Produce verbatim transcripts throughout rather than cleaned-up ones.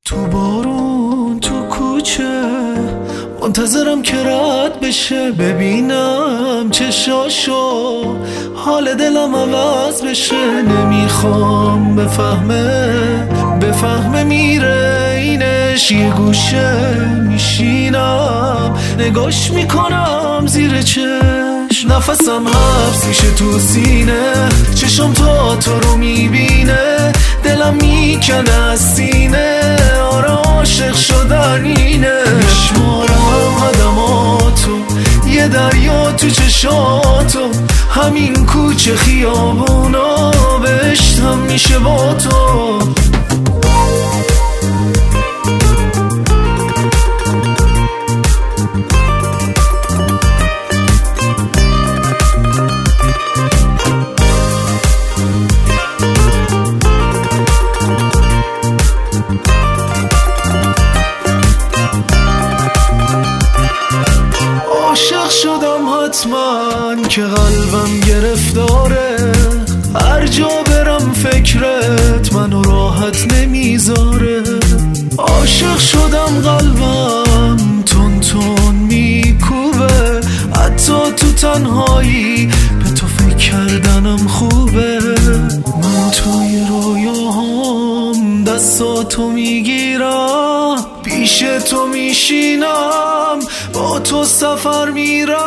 تو بارون تو کوچه منتظرم که رد بشه، ببینم چشاشو، حال دلم عوض بشه. نمیخوام بفهمه بفهمه میره اینش، یه گوشه میشینم نگاش میکنم زیر چشم. نفسم حبس میشه تو سینه، چشم تا تو رو میبینه، دلم میکنه از سینه. آره عاشق شدن اینه، میشمارم قدماتو، یه دریا تو چشاتو، همین کوچه خیابونا بهشتم میشه با تو. عاشق شدم حتما که قلبم گرفتاره، هر جا برم فکرت منو راحت نمیذاره. عاشق شدم قلبم تون تون میکوبه، حتی تو تنهایی به تو فکر کردنم خوبه. من توی رویاهام دستاتو میگیرم، پیش تو میشینم، با تو سفر میرم.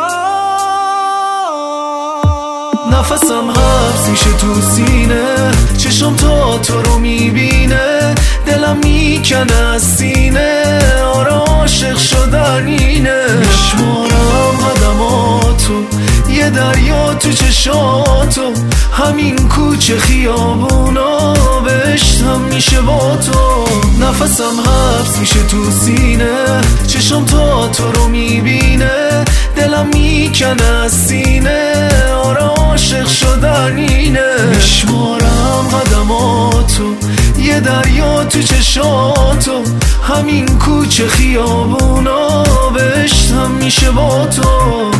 نفسم حبس میشه تو سینه، چشم تا تو رو میبینه، دلم میکنه از سینه. آره عاشق شدن اینه، میشمارم قدماتو، یه دریا تو چشاتو، همین کوچه خیابونا بهشتم میشه با تو. نفسم حبس میشه تو سینه، چشم تا تو رو میبینه، دلم میکنه از سینه. آره عاشق شدن اینه، میشمارم قدماتو، یه دریا تو چشاتو، همین کوچه خیابونا بهشتم میشه با تو.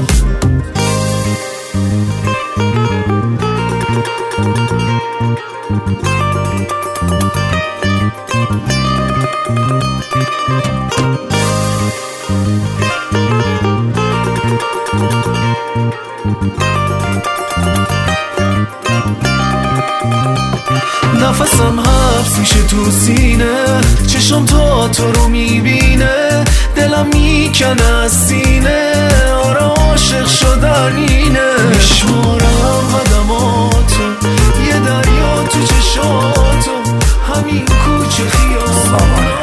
نفسم حبس میشه تو سینه، چشم تا تو رو میبینه، دلم میکنه از سینه. آره عاشق شدن اینه، میشمارم قدماتو، یه دریا تو چشاتو، همین کوچه خیابون.